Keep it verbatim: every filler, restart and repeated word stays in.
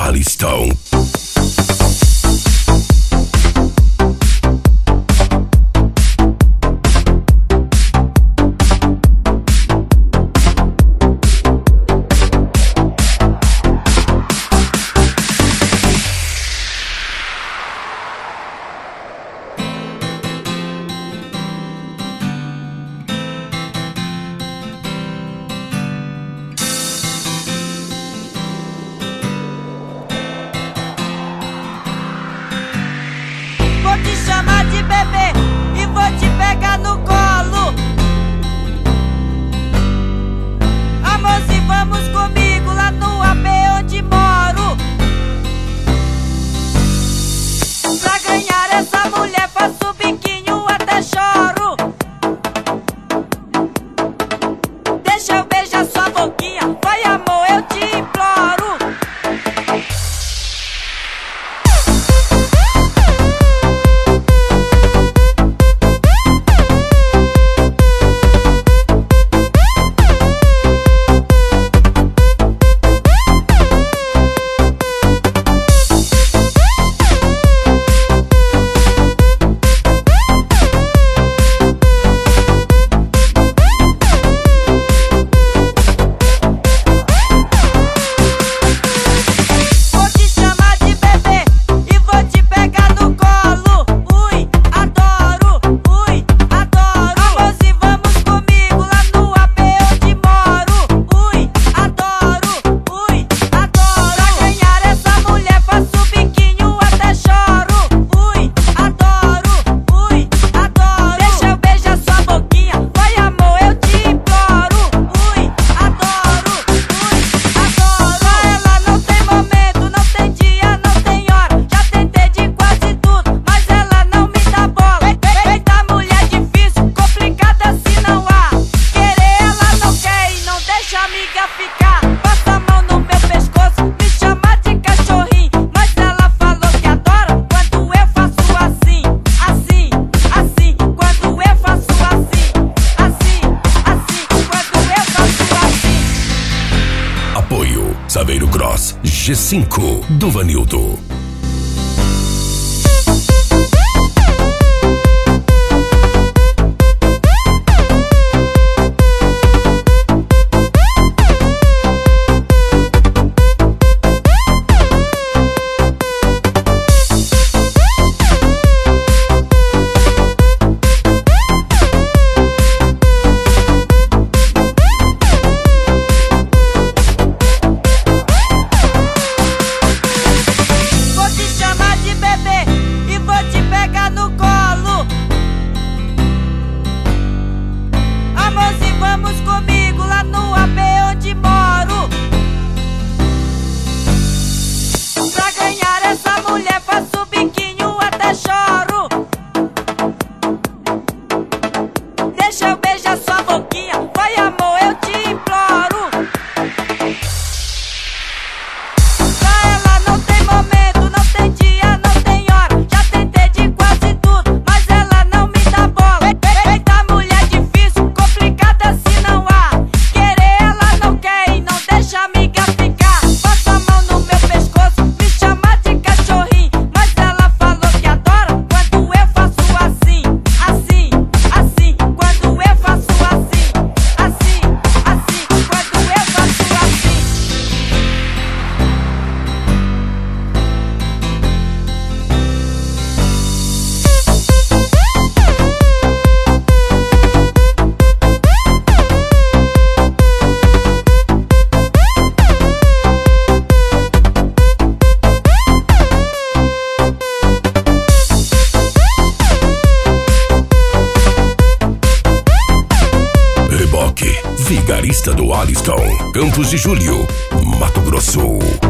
Aliston. Vou te chamar de bebê e vou te pegar no colo. Amorzinho, vamos comigo lá no A P onde moro. Pra ganhar essa mulher faço biquinho até choro. Deixa eu beijar sua boquinha, vai amor, eu te imploro. Amiga ficar, passa a mão no meu pescoço, me chama de cachorrinho, mas ela falou que adora quando eu faço assim, assim, assim, quando eu faço assim, assim, assim, quando eu faço assim. Apoio Saveiro Cross G cinco do Vanildo. Vamos comigo lá no A P onde moro. Pra ganhar essa mulher faço biquinho até choro. Deixa eu beijar sua boquinha, vai amor, eu te imploro. Pra ela não tem momento, não tem dia, não tem hora. Já tentei de quase tudo, mas ela não me dá bola. Eita mulher difícil, complicada assim não há. Querer ela não quer e não deixa a amiga ficar. Passa a mão no meu pescoço, me chama de cachorrinho, mas ela falou que adora quando eu faço assim, assim, assim, quando eu faço assim, assim, assim, quando eu faço assim. Reboque Vigarista do Aliston, Campos de Julho, Mato Grosso.